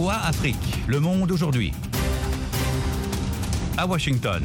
VOA Afrique, le monde aujourd'hui. À Washington.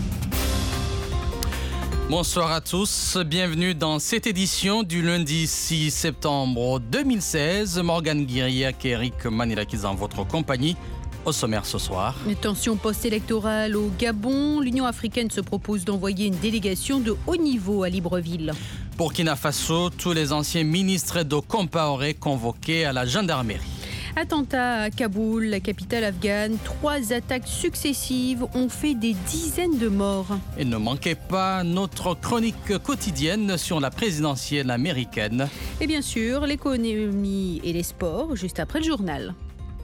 Bonsoir à tous, bienvenue dans cette édition du lundi 6 septembre 2016. Morgane Guiriac et Eric Manilakis en votre compagnie. Au sommaire ce soir. Une tension post-électorale au Gabon. L'Union africaine se propose d'envoyer une délégation de haut niveau à Libreville. Burkina Faso, tous les anciens ministres de Compaoré convoqués à la gendarmerie. Attentat à Kaboul, la capitale afghane. 3 attaques successives ont fait des dizaines de morts. Et ne manquez pas notre chronique quotidienne sur la présidentielle américaine. Et bien sûr, l'économie et les sports, juste après le journal.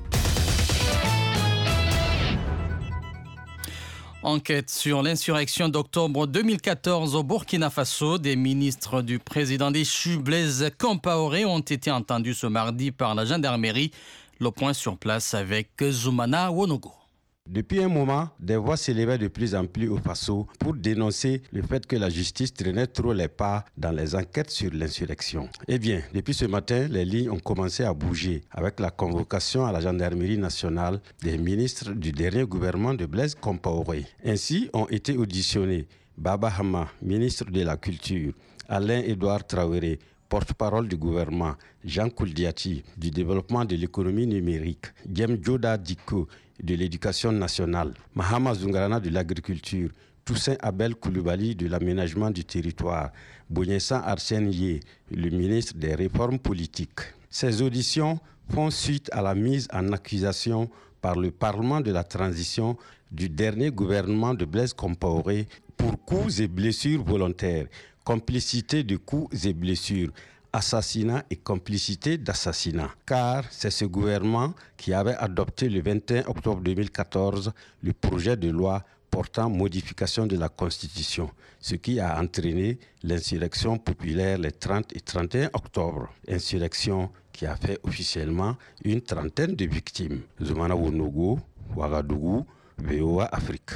Enquête sur l'insurrection d'octobre 2014 au Burkina Faso. Des ministres du président déchu Blaise Compaoré ont été entendus ce mardi par la gendarmerie. Le point sur place avec Zoumana Wonogo. Depuis un moment, des voix s'élevaient de plus en plus au Faso pour dénoncer le fait que la justice traînait trop les pas dans les enquêtes sur l'insurrection. Eh bien, depuis ce matin, les lignes ont commencé à bouger avec la convocation à la gendarmerie nationale des ministres du dernier gouvernement de Blaise Compaoré. Ainsi ont été auditionnés Baba Hama, ministre de la Culture, Alain-Édouard Traoré, porte-parole du gouvernement, Jean Kouldiati, du développement de l'économie numérique, Djem Djoda Diko, de l'éducation nationale, Mahama Zungarana de l'agriculture, Toussaint Abel Koulibaly de l'aménagement du territoire, Bougnessa Arsène Yé, le ministre des réformes politiques. Ces auditions font suite à la mise en accusation par le Parlement de la transition du dernier gouvernement de Blaise Compaoré pour coups et blessures volontaires, complicité de coups et blessures, assassinat et complicité d'assassinat. Car c'est ce gouvernement qui avait adopté le 21 octobre 2014 le projet de loi portant modification de la Constitution, ce qui a entraîné l'insurrection populaire les 30 et 31 octobre. Insurrection qui a fait officiellement une trentaine de victimes. Zoumana Wonogo, Ouagadougou, VOA Afrique.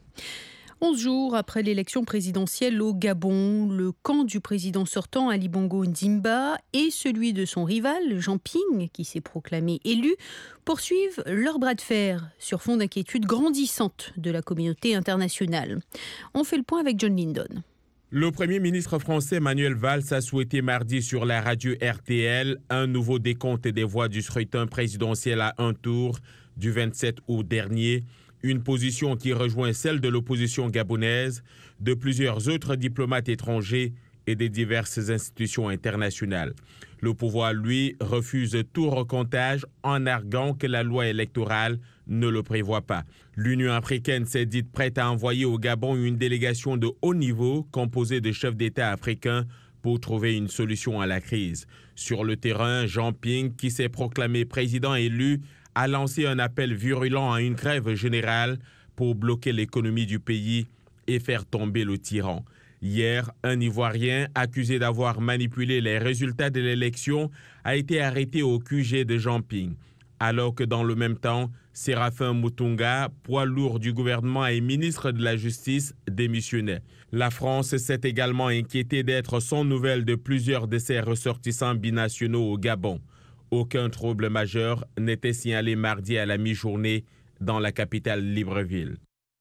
11 jours après l'élection présidentielle au Gabon, le camp du président sortant Ali Bongo Ndimba et celui de son rival Jean Ping, qui s'est proclamé élu, poursuivent leur bras de fer sur fond d'inquiétude grandissante de la communauté internationale. On fait le point avec John Lindon. Le Premier ministre français Manuel Valls a souhaité mardi sur la radio RTL un nouveau décompte des voix du scrutin présidentiel à un tour du 27 août dernier. Une position qui rejoint celle de l'opposition gabonaise, de plusieurs autres diplomates étrangers et des diverses institutions internationales. Le pouvoir, lui, refuse tout recomptage en arguant que la loi électorale ne le prévoit pas. L'Union africaine s'est dite prête à envoyer au Gabon une délégation de haut niveau composée de chefs d'État africains pour trouver une solution à la crise. Sur le terrain, Jean Ping, qui s'est proclamé président élu, a lancé un appel virulent à une grève générale pour bloquer l'économie du pays et faire tomber le tyran. Hier, un Ivoirien accusé d'avoir manipulé les résultats de l'élection a été arrêté au QG de Jean Ping, alors que dans le même temps, Séraphin Moutounga, poids lourd du gouvernement et ministre de la Justice, démissionnait. La France s'est également inquiétée d'être sans nouvelles de plusieurs de ses ressortissants binationaux au Gabon. Aucun trouble majeur n'était signalé mardi à la mi-journée dans la capitale Libreville.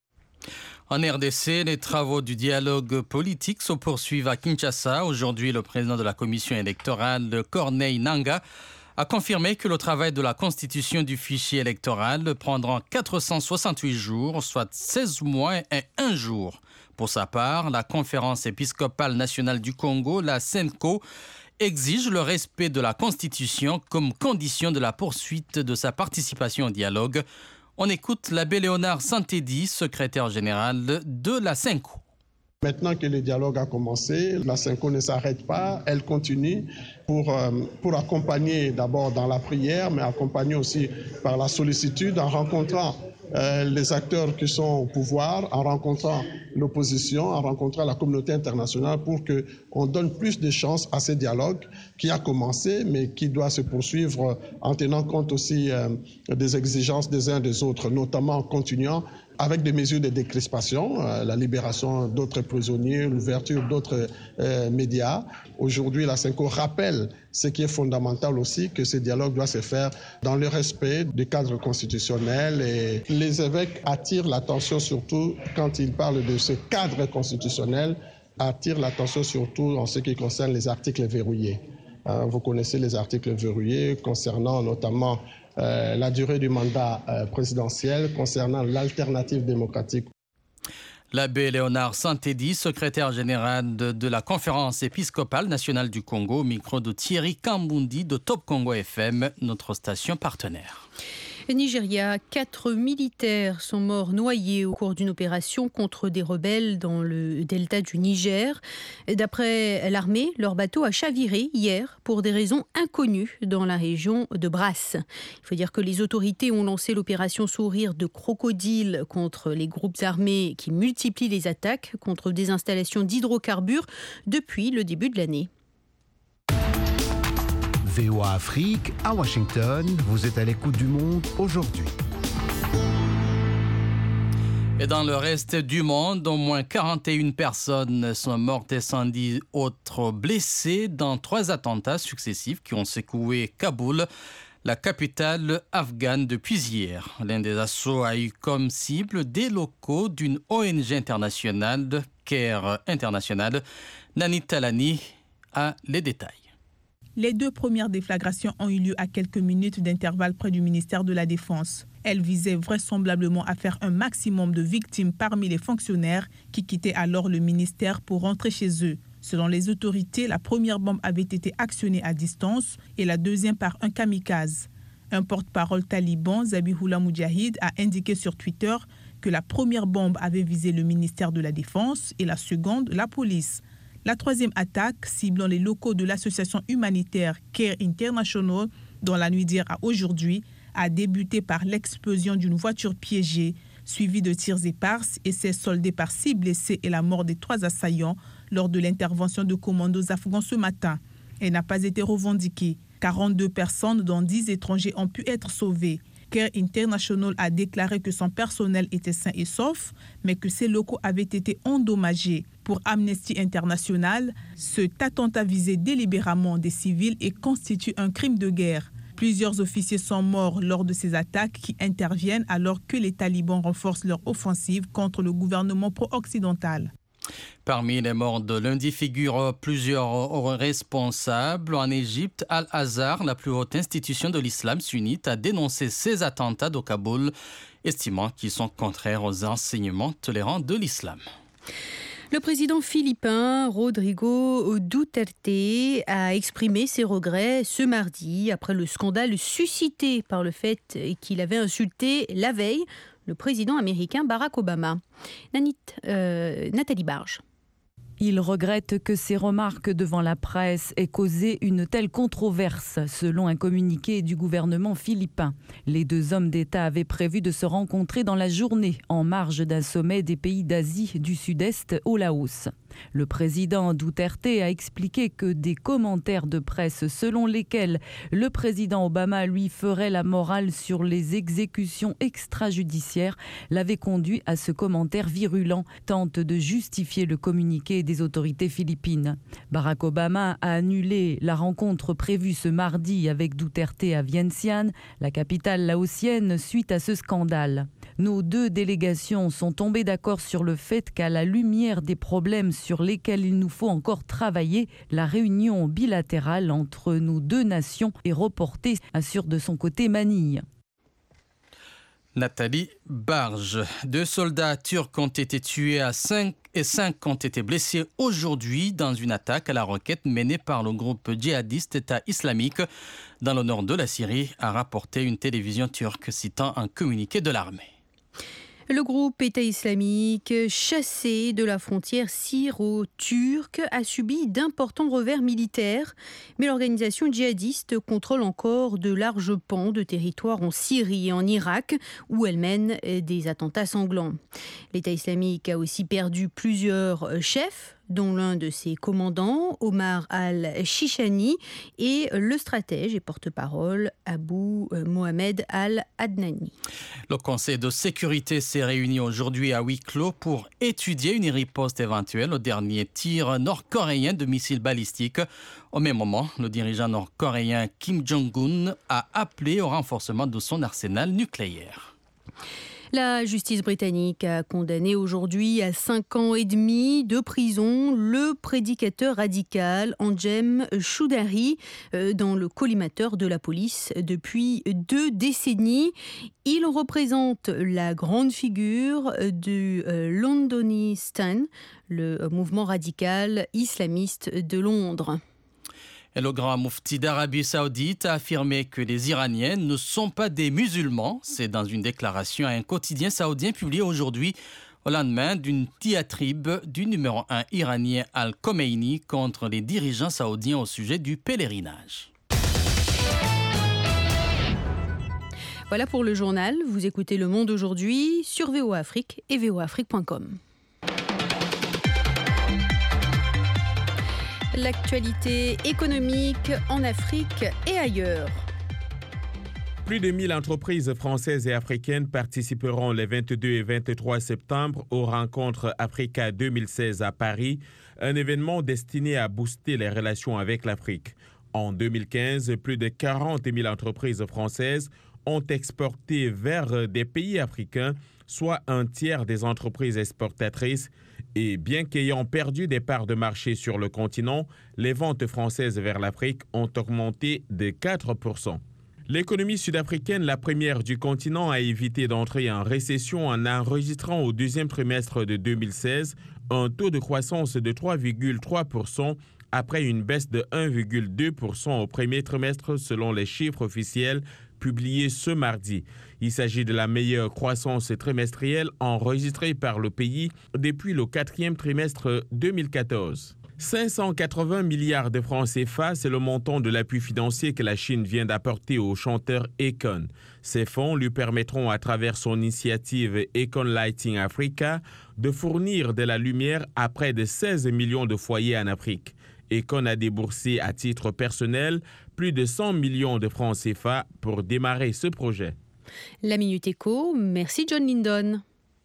En RDC, les travaux du dialogue politique se poursuivent à Kinshasa. Aujourd'hui, le président de la commission électorale, Corneille Nangaa, a confirmé que le travail de la constitution du fichier électoral prendra 468 jours, soit 16 mois et 1 jour. Pour sa part, la conférence épiscopale nationale du Congo, la CENCO, exige le respect de la Constitution comme condition de la poursuite de sa participation au dialogue. On écoute l'abbé Léonard Santédi, secrétaire général de la CENCO. Maintenant que le dialogue a commencé, la CENCO ne s'arrête pas, elle continue pour accompagner d'abord dans la prière, mais accompagner aussi par la sollicitude en rencontrant les acteurs qui sont au pouvoir, en rencontrant l'opposition, en rencontrant la communauté internationale pour qu'on donne plus de chances à ce dialogue qui a commencé, mais qui doit se poursuivre en tenant compte aussi des exigences des uns des autres, notamment en continuant avec des mesures de décrispation, la libération d'autres prisonniers, l'ouverture d'autres médias. Aujourd'hui, la CENCO rappelle rappelle ce qui est fondamental aussi, que ce dialogue doit se faire dans le respect du cadre constitutionnel. Et les évêques attirent l'attention surtout quand ils parlent de ce cadre constitutionnel, attirent l'attention surtout en ce qui concerne les articles verrouillés. Vous connaissez les articles verrouillés concernant notamment la durée du mandat présidentiel, concernant l'alternative démocratique. L'abbé Léonard Santédi, secrétaire général de la Conférence épiscopale nationale du Congo, au micro de Thierry Kambundi de Top Congo FM, notre station partenaire. Nigeria, 4 militaires sont morts noyés au cours d'une opération contre des rebelles dans le delta du Niger. D'après l'armée, leur bateau a chaviré hier pour des raisons inconnues dans la région de Brass. Il faut dire que les autorités ont lancé l'opération Sourire de crocodile contre les groupes armés qui multiplient les attaques contre des installations d'hydrocarbures depuis le début de l'année. VOA Afrique, à Washington, vous êtes à l'écoute du monde aujourd'hui. Et dans le reste du monde, au moins 41 personnes sont mortes et 110 autres blessées dans 3 attentats successifs qui ont secoué Kaboul, la capitale afghane, depuis hier. L'un des assauts a eu comme cible des locaux d'une ONG internationale, CARE International. Nani Talani a les détails. Les 2 premières déflagrations ont eu lieu à quelques minutes d'intervalle près du ministère de la Défense. Elles visaient vraisemblablement à faire un maximum de victimes parmi les fonctionnaires qui quittaient alors le ministère pour rentrer chez eux. Selon les autorités, la première bombe avait été actionnée à distance et la deuxième par un kamikaze. Un porte-parole taliban, Zabihullah Mujahid, a indiqué sur Twitter que la première bombe avait visé le ministère de la Défense et la seconde, la police. La 3e attaque, ciblant les locaux de l'association humanitaire CARE International, dans la nuit d'hier à aujourd'hui, a débuté par l'explosion d'une voiture piégée, suivie de tirs éparses et s'est soldée par 6 blessés et la mort des 3 assaillants lors de l'intervention de commandos afghans ce matin. Elle n'a pas été revendiquée. 42 personnes, dont 10 étrangers, ont pu être sauvées. CARE International a déclaré que son personnel était sain et sauf, mais que ses locaux avaient été endommagés. Pour Amnesty International, cet attentat visait délibérément des civils et constitue un crime de guerre. Plusieurs officiers sont morts lors de ces attaques qui interviennent alors que les talibans renforcent leur offensive contre le gouvernement pro-occidental. Parmi les morts de lundi figurent plusieurs responsables. En Égypte, Al-Azhar, la plus haute institution de l'islam sunnite, a dénoncé ces attentats au Kaboul, estimant qu'ils sont contraires aux enseignements tolérants de l'islam. Le président philippin Rodrigo Duterte a exprimé ses regrets ce mardi après le scandale suscité par le fait qu'il avait insulté la veille le président américain Barack Obama. Nathalie Barge. Il regrette que ses remarques devant la presse aient causé une telle controverse, selon un communiqué du gouvernement philippin. Les 2 hommes d'État avaient prévu de se rencontrer dans la journée, en marge d'un sommet des pays d'Asie du Sud-Est au Laos. Le président Duterte a expliqué que des commentaires de presse selon lesquels le président Obama lui ferait la morale sur les exécutions extrajudiciaires l'avaient conduit à ce commentaire virulent, tente de justifier le communiqué des autorités philippines. Barack Obama a annulé la rencontre prévue ce mardi avec Duterte à Vientiane, la capitale laotienne, suite à ce scandale. Nos 2 délégations sont tombées d'accord sur le fait qu'à la lumière des problèmes sur lesquels il nous faut encore travailler, la réunion bilatérale entre nos 2 nations est reportée, assure de son côté Manille. Nathalie Barge. 2 soldats turcs ont été tués à 5 et 5 ont été blessés aujourd'hui dans une attaque à la roquette menée par le groupe djihadiste État islamique dans le nord de la Syrie, a rapporté une télévision turque citant un communiqué de l'armée. Le groupe État islamique, chassé de la frontière syro-turque, a subi d'importants revers militaires. Mais l'organisation djihadiste contrôle encore de larges pans de territoire en Syrie et en Irak, où elle mène des attentats sanglants. L'État islamique a aussi perdu plusieurs chefs dont l'un de ses commandants, Omar al-Shishani, et le stratège et porte-parole Abou Mohamed al-Adnani. Le Conseil de sécurité s'est réuni aujourd'hui à huis clos pour étudier une riposte éventuelle au dernier tir nord-coréen de missiles balistiques. Au même moment, le dirigeant nord-coréen Kim Jong-un a appelé au renforcement de son arsenal nucléaire. La justice britannique a condamné aujourd'hui à 5 ans et demi de prison le prédicateur radical Anjem Choudary, dans le collimateur de la police depuis 2 décennies. Il représente la grande figure du Londonistan, le mouvement radical islamiste de Londres. Et le grand moufti d'Arabie Saoudite a affirmé que les Iraniens ne sont pas des musulmans. C'est dans une déclaration à un quotidien saoudien publié aujourd'hui au lendemain d'une diatribe du numéro 1 iranien Al-Khomeini contre les dirigeants saoudiens au sujet du pèlerinage. Voilà pour le journal. Vous écoutez Le Monde aujourd'hui sur VOA Afrique et voaafrique.com. L'actualité économique en Afrique et ailleurs. Plus de 1000 entreprises françaises et africaines participeront les 22 et 23 septembre aux rencontres Africa 2016 à Paris, un événement destiné à booster les relations avec l'Afrique. En 2015, plus de 40 000 entreprises françaises ont exporté vers des pays africains, soit un tiers des entreprises exportatrices. Et bien qu'ayant perdu des parts de marché sur le continent, les ventes françaises vers l'Afrique ont augmenté de 4%. L'économie sud-africaine, la première du continent, a évité d'entrer en récession en enregistrant au deuxième trimestre de 2016 un taux de croissance de 3,3% après une baisse de 1,2% au premier trimestre selon les chiffres officiels publiés ce mardi. Il s'agit de la meilleure croissance trimestrielle enregistrée par le pays depuis le 4e trimestre 2014. 580 milliards de francs CFA, c'est le montant de l'appui financier que la Chine vient d'apporter au chanteur Akon. Ces fonds lui permettront, à travers son initiative Akon Lighting Africa, de fournir de la lumière à près de 16 millions de foyers en Afrique. Akon a déboursé à titre personnel plus de 100 millions de francs CFA pour démarrer ce projet. La Minute Éco, merci John Lindon.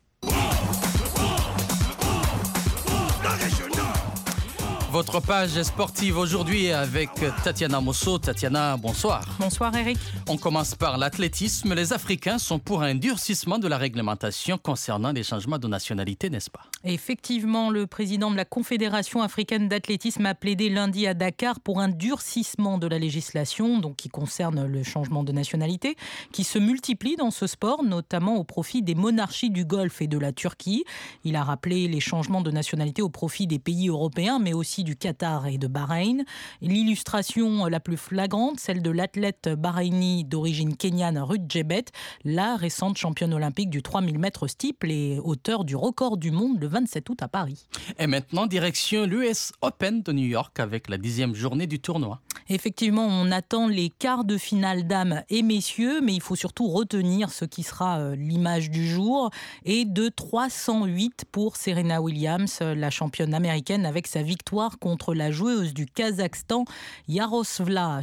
Votre page sportive aujourd'hui est avec Tatiana Mosso. Tatiana, bonsoir. Bonsoir Eric. On commence par l'athlétisme. Les Africains sont pour un durcissement de la réglementation concernant les changements de nationalité, n'est-ce pas? Effectivement, le président de la Confédération africaine d'athlétisme a plaidé lundi à Dakar pour un durcissement de la législation, donc qui concerne le changement de nationalité, qui se multiplie dans ce sport, notamment au profit des monarchies du Golfe et de la Turquie. Il a rappelé les changements de nationalité au profit des pays européens, mais aussi du Qatar et de Bahreïn. L'illustration la plus flagrante, celle de l'athlète bahreïni d'origine kenyane Ruth Jebet, la récente championne olympique du 3000 mètres steeple et auteure du record du monde le 27 août à Paris. Et maintenant, direction l'US Open de New York avec la 10e journée du tournoi. Effectivement, on attend les quarts de finale dames et messieurs, mais il faut surtout retenir ce qui sera l'image du jour et de 308 pour Serena Williams, la championne américaine, avec sa victoire contre la joueuse du Kazakhstan, Yaroslavla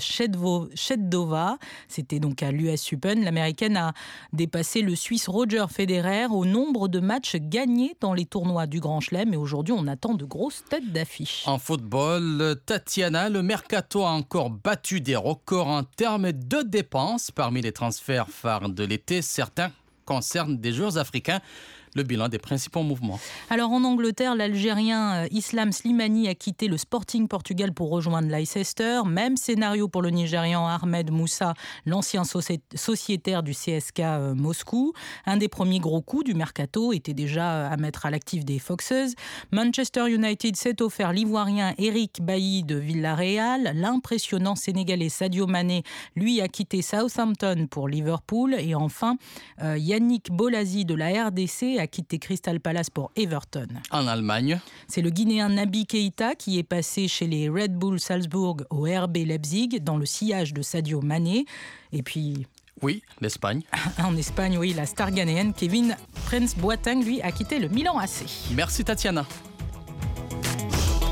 Shevdova. C'était donc à l'US Open. L'américaine a dépassé le Suisse Roger Federer au nombre de matchs gagnés dans les tournois du Grand Chelem. Et aujourd'hui, on attend de grosses têtes d'affiche. En football, Tatiana, le mercato a encore battu des records en termes de dépenses. Parmi les transferts phares de l'été, certains concernent des joueurs africains. Le bilan des principaux mouvements. Alors en Angleterre, l'Algérien Islam Slimani a quitté le Sporting Portugal pour rejoindre Leicester. Même scénario pour le Nigérian Ahmed Moussa, l'ancien sociétaire du CSK Moscou. Un des premiers gros coups du mercato était déjà à mettre à l'actif des Foxes. Manchester United s'est offert l'Ivoirien Eric Bailly de Villarreal. L'impressionnant Sénégalais Sadio Mané, lui, a quitté Southampton pour Liverpool. Et enfin, Yannick Bolasie de la RDC a quitté Crystal Palace pour Everton. En Allemagne, c'est le Guinéen Naby Keïta qui est passé chez les Red Bull Salzbourg au RB Leipzig dans le sillage de Sadio Mané. Et puis... oui, l'Espagne. En Espagne, oui, la star ghanéenne Kevin Prince Boateng, lui, a quitté le Milan AC. Merci Tatiana.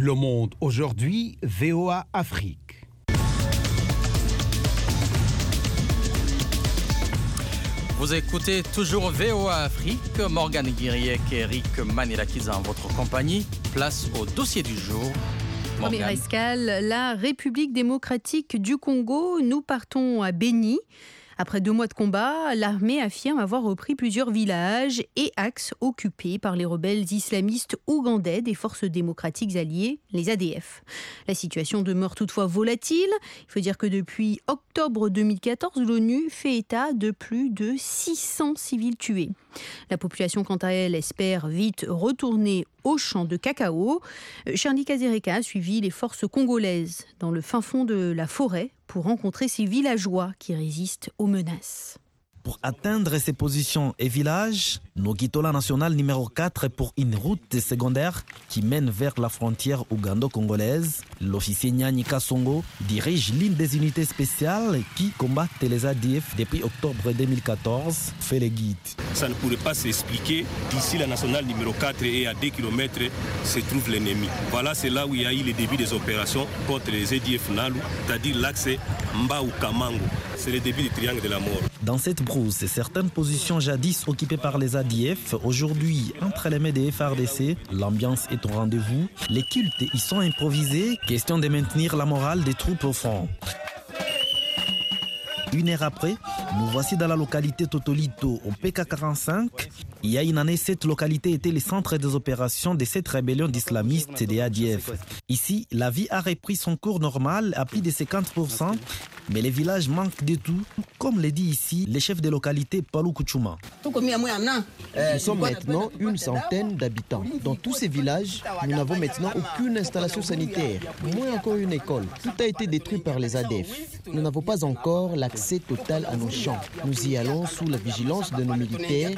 Le Monde aujourd'hui, VOA Afrique. Vous écoutez toujours VOA Afrique, Morgane Guiriec et Eric Manirakiza en votre compagnie. Place au dossier du jour. Première escale, la République démocratique du Congo. Nous partons à Béni. Après 2 mois de combat, l'armée affirme avoir repris plusieurs villages et axes occupés par les rebelles islamistes ougandais des forces démocratiques alliées, les ADF. La situation demeure toutefois volatile. Il faut dire que depuis octobre 2014, l'ONU fait état de plus de 600 civils tués. La population, quant à elle, espère vite retourner au champ de cacao. Charlie Kazereka a suivi les forces congolaises dans le fin fond de la forêt pour rencontrer ces villageois qui résistent aux menaces. Pour atteindre ces positions et villages, nous quittons la nationale numéro 4 pour une route secondaire qui mène vers la frontière ougando-congolaise. L'officier Nyani Kasongo dirige l'une des unités spéciales qui combattent les ADF depuis octobre 2014, fait les guides. Ça ne pourrait pas s'expliquer. Ici, la nationale numéro 4 et à 2 km se trouve l'ennemi. Voilà, c'est là où il y a eu le début des opérations contre les ADF Nalu, c'est-à-dire l'axe Mbaou-Kamango. C'est le début du triangle de la mort. Dans cette brousse, certaines positions jadis occupées par les ADF, aujourd'hui entre les mains des FARDC, l'ambiance est au rendez-vous. Les cultes y sont improvisés, question de maintenir la morale des troupes au front. 1 heure après, nous voici dans la localité Totolito, au PK45. Il y a une année, cette localité était le centre des opérations de cette rébellion d'islamistes et des ADF. Ici, la vie a repris son cours normal à plus de 50%, mais les villages manquent de tout, comme le dit ici le chef de localité Palou Kouchouma. Nous sommes maintenant une centaine d'habitants. Dans tous ces villages, nous n'avons maintenant aucune installation sanitaire, moins encore une école. Tout a été détruit par les ADF. Nous n'avons pas encore l'accès total à nos champs. Nous y allons sous la vigilance de nos militaires.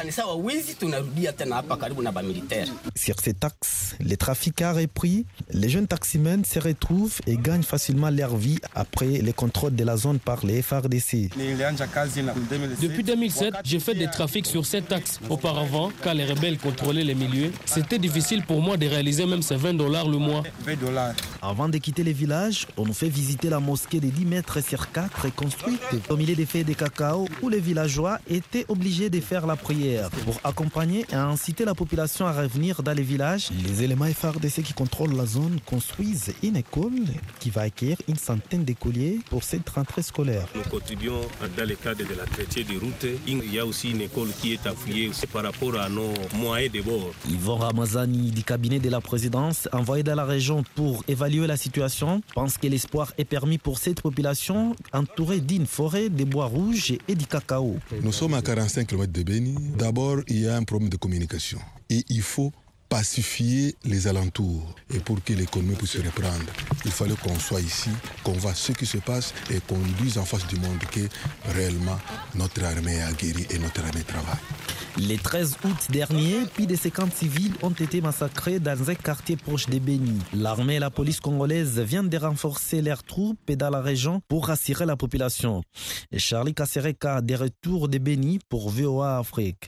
Sur cet axe, le trafic a repris. Les jeunes taximens se retrouvent et gagnent facilement leur vie après les contrôles de la zone par les FARDC. Depuis 2007, j'ai fait des trafics sur cet axe. Auparavant, quand les rebelles contrôlaient les milieux, c'était difficile pour moi de réaliser même ces $20 le mois. Avant de quitter les villages, on nous fait visiter la mosquée de 10 mètres sur 4 construite au milieu des feuilles de cacao où les villageois étaient obligés de faire la prière. Pour accompagner et inciter la population à revenir dans les villages, les éléments FARDC qui contrôlent la zone construisent une école qui va accueillir une centaine d'écoliers pour cette rentrée scolaire. Nous contribuons dans le cadre de la traité de route. Il y a aussi une école qui est appuyée aussi par rapport à nos moyens de bord. Yvon Ramazani du cabinet de la présidence, envoyé dans la région pour évaluer la situation, pense que l'espoir est permis pour cette population entourée d'une forêt de bois rouges et du cacao. Nous sommes à 45 km de Béni. D'abord, il y a un problème de communication et il faut pacifier les alentours. Et pour que l'économie puisse se reprendre, il fallait qu'on soit ici, qu'on voit ce qui se passe et qu'on dise en face du monde que réellement notre armée a guéri et notre armée travaille. Le 13 août dernier, plus de 50 civils ont été massacrés dans un quartier proche de Béni. L'armée et la police congolaise viennent de renforcer leurs troupes dans la région pour rassurer la population. Et Charlie Kasereka, de retour de Béni pour VOA Afrique.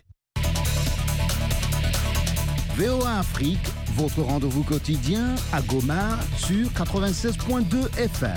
VOA Afrique, votre rendez-vous quotidien à Goma sur 96.2 FM.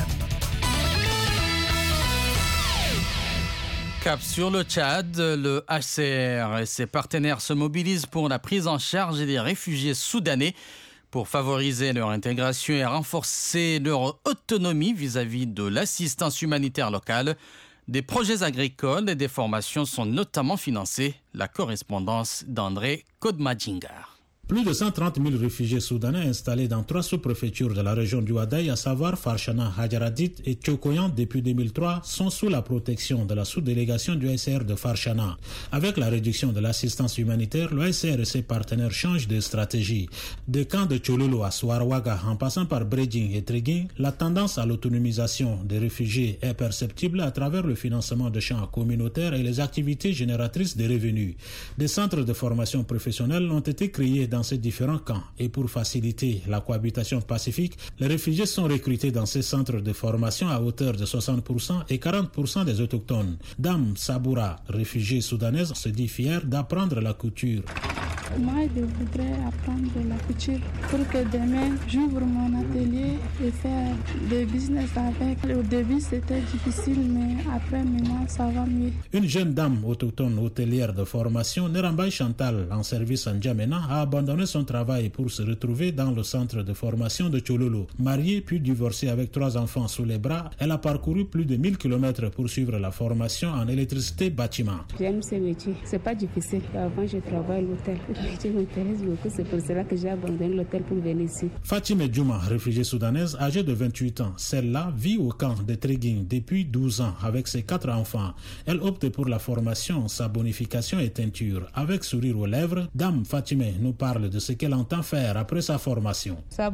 Cap sur le Tchad, le HCR et ses partenaires se mobilisent pour la prise en charge des réfugiés soudanais pour favoriser leur intégration et renforcer leur autonomie vis-à-vis de l'assistance humanitaire locale. Des projets agricoles et des formations sont notamment financés. La correspondance d'André Kodmadjingar. Plus de 130 000 réfugiés soudanais installés dans 3 sous-préfectures de la région du Wadaï, à savoir Farchana, Hadjaradit et Tchokoyan depuis 2003, sont sous la protection de la sous-délégation du HCR de Farchana. Avec la réduction de l'assistance humanitaire, le HCR et ses partenaires changent de stratégie. Des camps de Tchololo à Swarwaga, en passant par Bredjing et Triguin, la tendance à l'autonomisation des réfugiés est perceptible à travers le financement de champs communautaires et les activités génératrices de revenus. Des centres de formation professionnelle ont été créés dans ces différents camps et pour faciliter la cohabitation pacifique, les réfugiés sont recrutés dans ces centres de formation à hauteur de 60% et 40% des autochtones. Dame Saboura, réfugiée soudanaise, se dit fière d'apprendre la couture. Moi, je voudrais apprendre la couture pour que demain, j'ouvre mon atelier et faire des business avec. Au début, c'était difficile, mais après, maintenant, ça va mieux. Une jeune dame autochtone hôtelière de formation, Nerambay Chantal, en service en N'Djamena, a abandonné son travail pour se retrouver dans le centre de formation de Tchololo. Mariée puis divorcée avec 3 enfants sous les bras, elle a parcouru plus de 1000 km pour suivre la formation en électricité bâtiment. J'aime ce métier, c'est pas difficile. Avant, je travaille à l'hôtel. Le métier m'intéresse beaucoup, c'est pour cela que j'ai abandonné l'hôtel pour venir ici. Fatima Djouma, réfugiée soudanaise âgée de 28 ans, celle-là vit au camp de Tréguigne depuis 12 ans avec ses 4 enfants. Elle opte pour la formation, sabonification et teinture. Avec sourire aux lèvres, Dame Fatima nous parle de ce qu'elle entend faire après sa formation.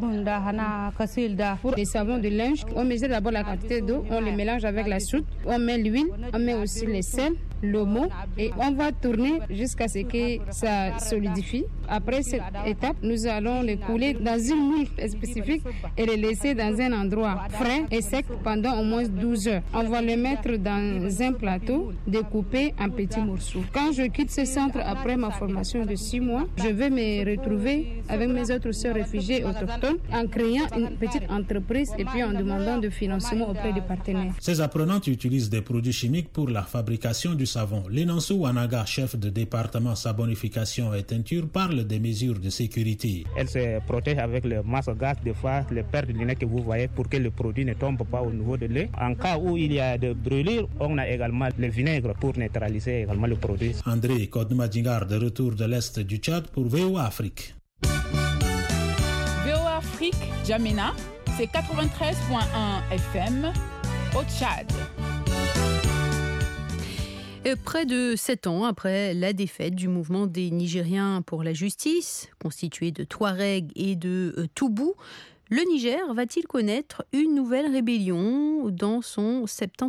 Pour les savons de linge, on mesure d'abord la quantité d'eau, on les mélange avec la soude, on met l'huile, on met aussi les sels, l'omo et on va tourner jusqu'à ce que ça solidifie. Après cette étape, nous allons les couler dans une moule spécifique et les laisser dans un endroit frais et sec pendant au moins 12 heures. On va les mettre dans un plateau découpé en petits morceaux. Quand je quitte ce centre après ma formation de 6 mois, je vais me retrouver avec mes autres sœurs réfugiées autochtones en créant une petite entreprise et puis en demandant de financement auprès des partenaires. Ces apprenantes utilisent des produits chimiques pour la fabrication du savon. Lenanso Wanaga, chef de département sabonification et teinture, parle des mesures de sécurité. Elle se protège avec le masque gaz, des fois les paires de lunettes que vous voyez pour que le produit ne tombe pas au niveau de l'œil. En cas où il y a de brûlures, on a également le vinaigre pour neutraliser également le produit. André Kodmadjingar, de retour de l'Est du Tchad pour VOA Afrique. VOA Afrique, N'Djamena, c'est 93.1 FM au Tchad. Près de 7 ans après la défaite du mouvement des Nigériens pour la justice, constitué de Touaregs et de Toubou, le Niger va-t-il connaître une nouvelle rébellion dans son septentrion ?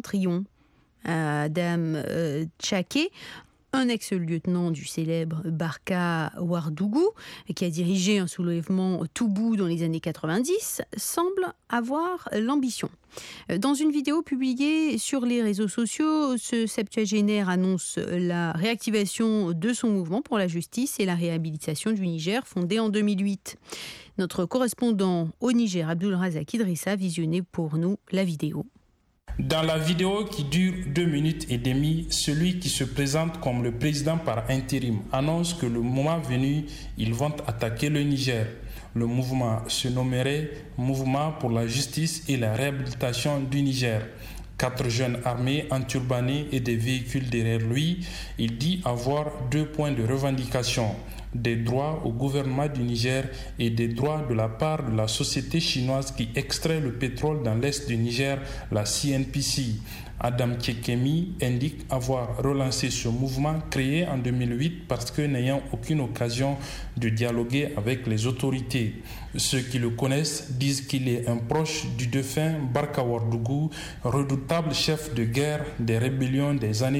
Adam Tchaké, un ex-lieutenant du célèbre Barka Ouardougou, qui a dirigé un soulèvement Toubou dans les années 90, semble avoir l'ambition. Dans une vidéo publiée sur les réseaux sociaux, ce septuagénaire annonce la réactivation de son mouvement pour la justice et la réhabilitation du Niger, fondé en 2008. Notre correspondant au Niger, Abdulrazak Idrissa, a visionné pour nous la vidéo. Dans la vidéo qui dure 2 minutes et demie, celui qui se présente comme le président par intérim annonce que le moment venu, ils vont attaquer le Niger. Le mouvement se nommerait Mouvement pour la justice et la réhabilitation du Niger. 4 jeunes armés, enturbanés et des véhicules derrière lui. Il dit avoir 2 points de revendication: des droits au gouvernement du Niger et des droits de la part de la société chinoise qui extrait le pétrole dans l'est du Niger, la CNPC. Adam Tchekemi indique avoir relancé ce mouvement créé en 2008 parce que n'ayant aucune occasion de dialoguer avec les autorités. Ceux qui le connaissent disent qu'il est un proche du défunt Barka Ouardougou, redoutable chef de guerre des rébellions des années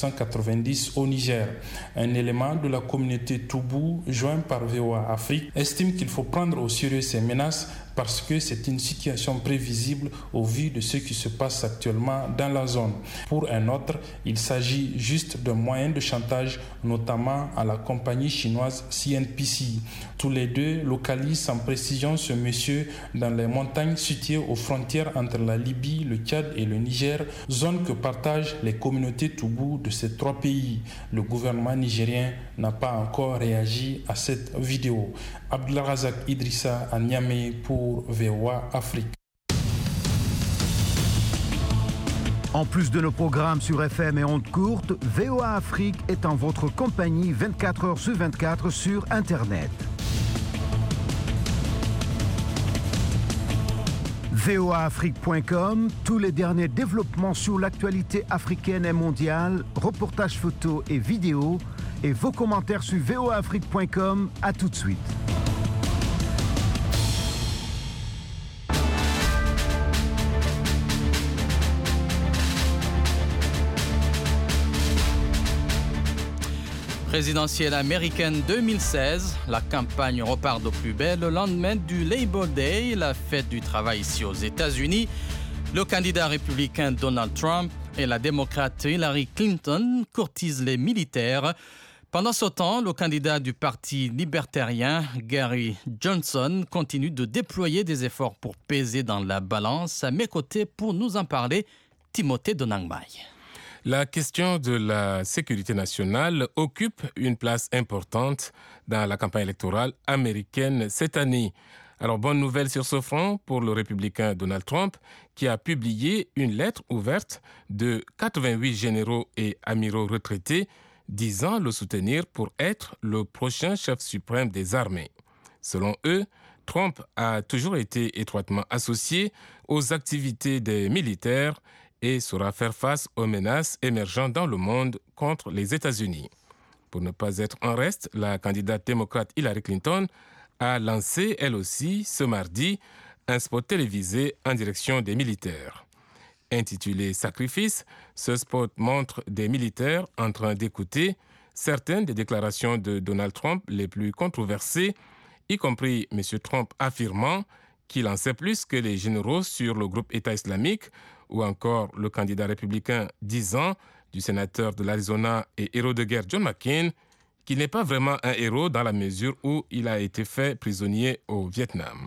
1990 au Niger. Un élément de la communauté Toubou, joint par VOA Afrique, estime qu'il faut prendre au sérieux ces menaces parce que c'est une situation prévisible au vu de ce qui se passe actuellement dans la zone. Pour un autre, il s'agit juste d'un moyen de chantage, notamment à la compagnie chinoise CNPC. Tous les deux localisent sans précision ce monsieur dans les montagnes situées aux frontières entre la Libye, le Tchad et le Niger, zone que partagent les communautés Toubou de ces 3 pays. Le gouvernement nigérien n'a pas encore réagi à cette vidéo. Abdulrazak Idrissa à Niamey pour VOA Afrique. En plus de nos programmes sur FM et ondes courtes, VOA Afrique est en votre compagnie 24 heures sur 24 sur Internet. voaafrique.com, tous les derniers développements sur l'actualité africaine et mondiale, reportages photos et vidéos, et vos commentaires sur voaafrique.com. À tout de suite. Présidentielle américaine 2016, la campagne repart de plus belle le lendemain du Labor Day, la fête du travail ici aux États-Unis. Le candidat républicain Donald Trump et la démocrate Hillary Clinton courtisent les militaires. Pendant ce temps, le candidat du Parti libertarien, Gary Johnson, continue de déployer des efforts pour peser dans la balance. À mes côtés, pour nous en parler, Timothée Donangmai. La question de la sécurité nationale occupe une place importante dans la campagne électorale américaine cette année. Alors, bonne nouvelle sur ce front pour le républicain Donald Trump, qui a publié une lettre ouverte de 88 généraux et amiraux retraités disant le soutenir pour être le prochain chef suprême des armées. Selon eux, Trump a toujours été étroitement associé aux activités des militaires et saura faire face aux menaces émergentes dans le monde contre les États-Unis. Pour ne pas être en reste, la candidate démocrate Hillary Clinton a lancé, elle aussi, ce mardi, un spot télévisé en direction des militaires. Intitulé « Sacrifice », ce spot montre des militaires en train d'écouter certaines des déclarations de Donald Trump les plus controversées, y compris M. Trump affirmant qu'il en sait plus que les généraux sur le groupe État islamique, ou encore le candidat républicain 10 ans du sénateur de l'Arizona et héros de guerre John McCain, qu'il n'est pas vraiment un héros dans la mesure où il a été fait prisonnier au Vietnam.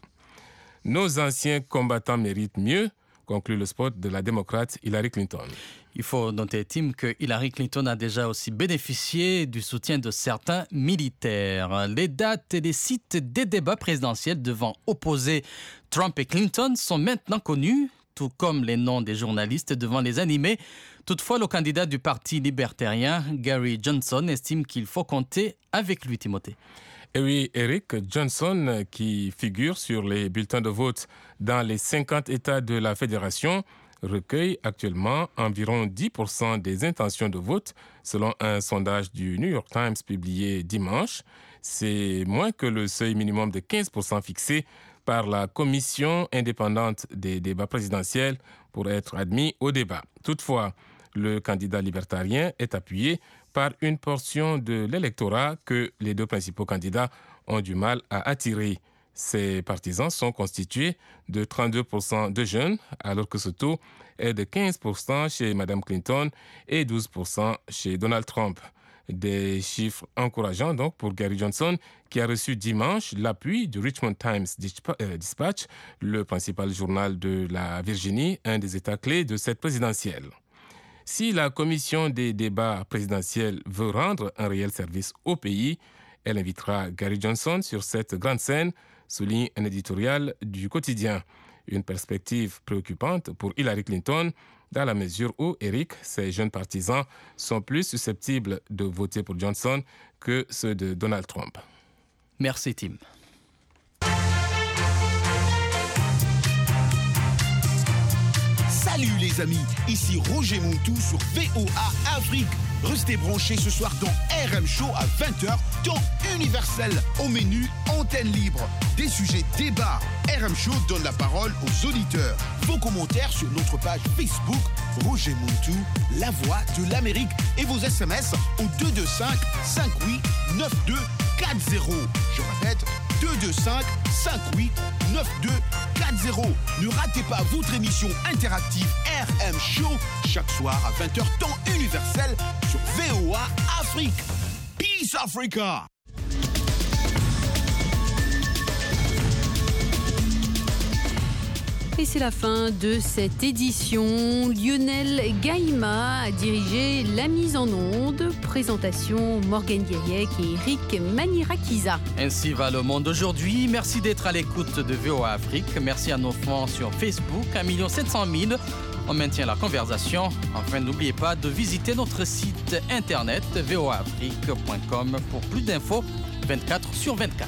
Nos anciens combattants méritent mieux, conclut le spot de la démocrate Hillary Clinton. Il faut noter, Tim, que Hillary Clinton a déjà aussi bénéficié du soutien de certains militaires. Les dates et les sites des débats présidentiels devant opposer Trump et Clinton sont maintenant connus, tout comme les noms des journalistes devant les animer. Toutefois, le candidat du Parti libertarien, Gary Johnson, estime qu'il faut compter avec lui, Timothée. Et oui, Eric Johnson, qui figure sur les bulletins de vote dans les 50 États de la Fédération, recueille actuellement environ 10% des intentions de vote, selon un sondage du New York Times publié dimanche. C'est moins que le seuil minimum de 15% fixé par la commission indépendante des débats présidentiels pour être admis au débat. Toutefois, le candidat libertarien est appuyé par une portion de l'électorat que les deux principaux candidats ont du mal à attirer. Ses partisans sont constitués de 32% de jeunes, alors que ce taux est de 15% chez Mme Clinton et 12% chez Donald Trump. Des chiffres encourageants donc pour Gary Johnson, qui a reçu dimanche l'appui du Richmond Times Dispatch, le principal journal de la Virginie, un des États clés de cette présidentielle. Si la commission des débats présidentiels veut rendre un réel service au pays, elle invitera Gary Johnson sur cette grande scène, souligne un éditorial du quotidien. Une perspective préoccupante pour Hillary Clinton, dans la mesure où, Eric, ses jeunes partisans sont plus susceptibles de voter pour Johnson que ceux de Donald Trump. Merci, Tim. Salut les amis, ici Roger Montou sur VOA Afrique. Restez branchés ce soir dans RM Show à 20h, temps universel. Au menu, antenne libre, des sujets débats. RM Show donne la parole aux auditeurs. Vos commentaires sur notre page Facebook, Roger Montou, la voix de l'Amérique. Et vos SMS au 225 58 92 40. Je répète, 225 58 92 40. Ne ratez pas votre émission interactive RM Show chaque soir à 20h temps universel sur VOA Afrique. Peace Africa. Et c'est la fin de cette édition. Lionel Gaïma a dirigé la mise en onde. Présentation Morgane Guériec et Eric Manirakiza. Ainsi va le monde aujourd'hui. Merci d'être à l'écoute de VOA Afrique. Merci à nos fans sur Facebook, 1 700 000. On maintient la conversation. Enfin, n'oubliez pas de visiter notre site internet voaafrique.com pour plus d'infos 24/24.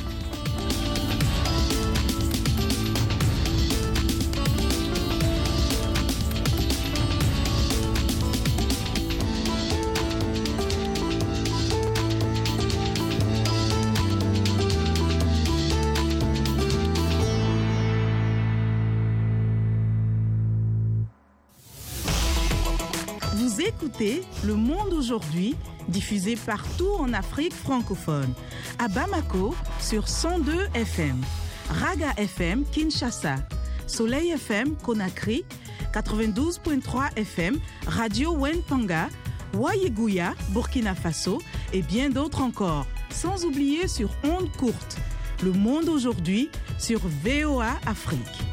Écoutez Le Monde aujourd'hui, diffusé partout en Afrique francophone. À Bamako, sur 102 FM. Raga FM, Kinshasa. Soleil FM, Conakry. 92.3 FM, Radio Wenpanga. Ouaïgouya, Burkina Faso et bien d'autres encore. Sans oublier sur ondes courtes. Le monde aujourd'hui sur VOA Afrique.